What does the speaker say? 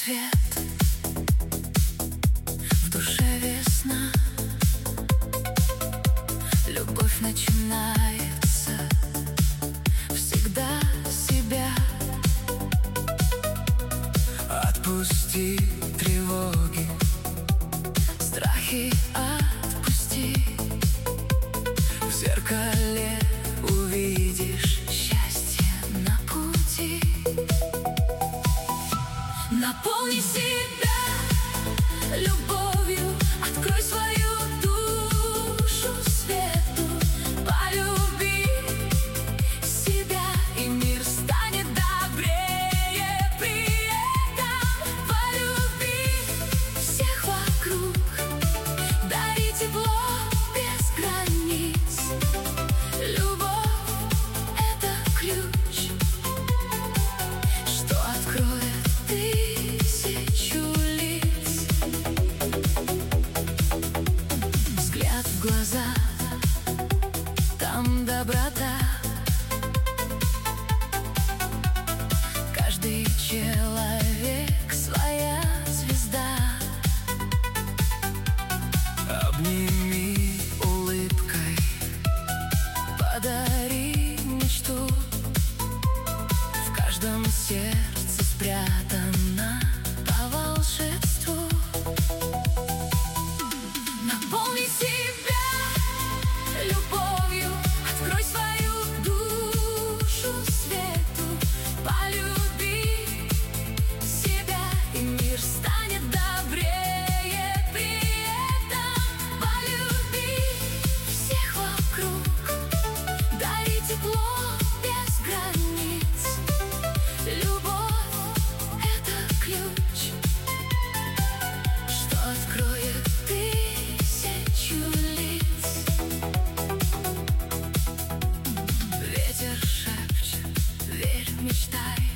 свет, в душе весна, любовь начинается всегда с себя. Отпусти тревоги, страхи отпусти. В зеркале увидишь счастье на пути. Наполни себя любовью, открой свою душу свету, полюби себя, и мир станет добрее при этом. Полюби всех вокруг, дари тепло без границ. Любовь — это ключ, что откроет тысячу лиц. Взгляд в глаза, там доброта. Каждый человек своя звезда. Обними улыбкой, подари мечту. В каждом сердце спрятано по волшебству. Наполни себя любовью, открой свою душу свету, полюби себя, и мир станет добрее при этом. Полюби всех вокруг, дари тепло без границ. Любовь — это ключ, что откроет тысячу лиц. Ветер шепчет: верь, мечтай.